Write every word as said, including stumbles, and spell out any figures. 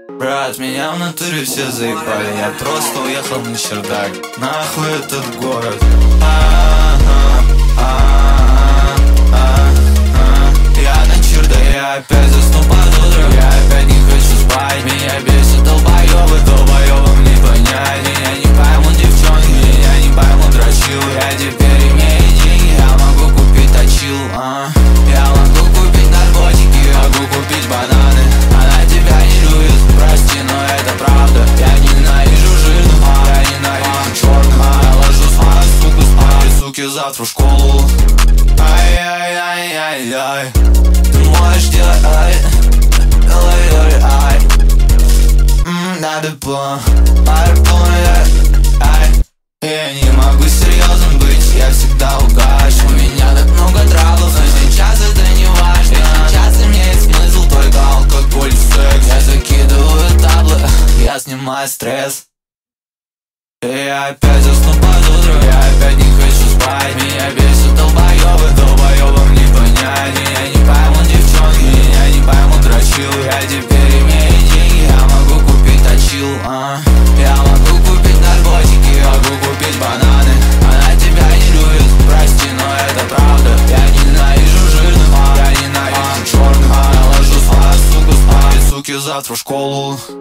Брат, меня в натуре все заебали. Я просто уехал на чердак. Нахуй этот город. А-а-а, а-а-а, а-а-а. Я на чердаке, я опять засну под утро. Я опять не хочу спать. Меня бесит долбоёбы, долбоёбам не понять. Меня не поймут девчонки, меня не поймут дрочил. Я теперь имею деньги, я могу купить точил, а? Я могу купить наркотики, могу купить бананы. Она тебя не любит, прости, но это правда. Я ненавижу жирных, я ненавижу черных. Я ложусь спать, сука, спать, суки, завтра в школу. Ай-яй-яй-яй-яй. Ты можешь делать ай, ай, ай. Надо план, ай, ай. Я не могу серьезным быть, я всегда угаш. У меня так много травов, но сейчас это не важно. Сейчас имеет смысл только алкоголь и секс. Я закидываю таблы, я снимаю стресс. И я опять засну под утро, я опять не хочу спать. Меня бесит долбоёбы, долбоёбам не понять. Меня не поймут девчонки, меня не поймут дрочил. Я теперь имею деньги, я могу купить точил, а? Я могу купить наркотики, могу купить бананы. Она тебя не любит, прости, но это правда. Я ненавижу жирных, я ненавижу черных. Я ложусь спать, сука, спать, суки, завтра в школу.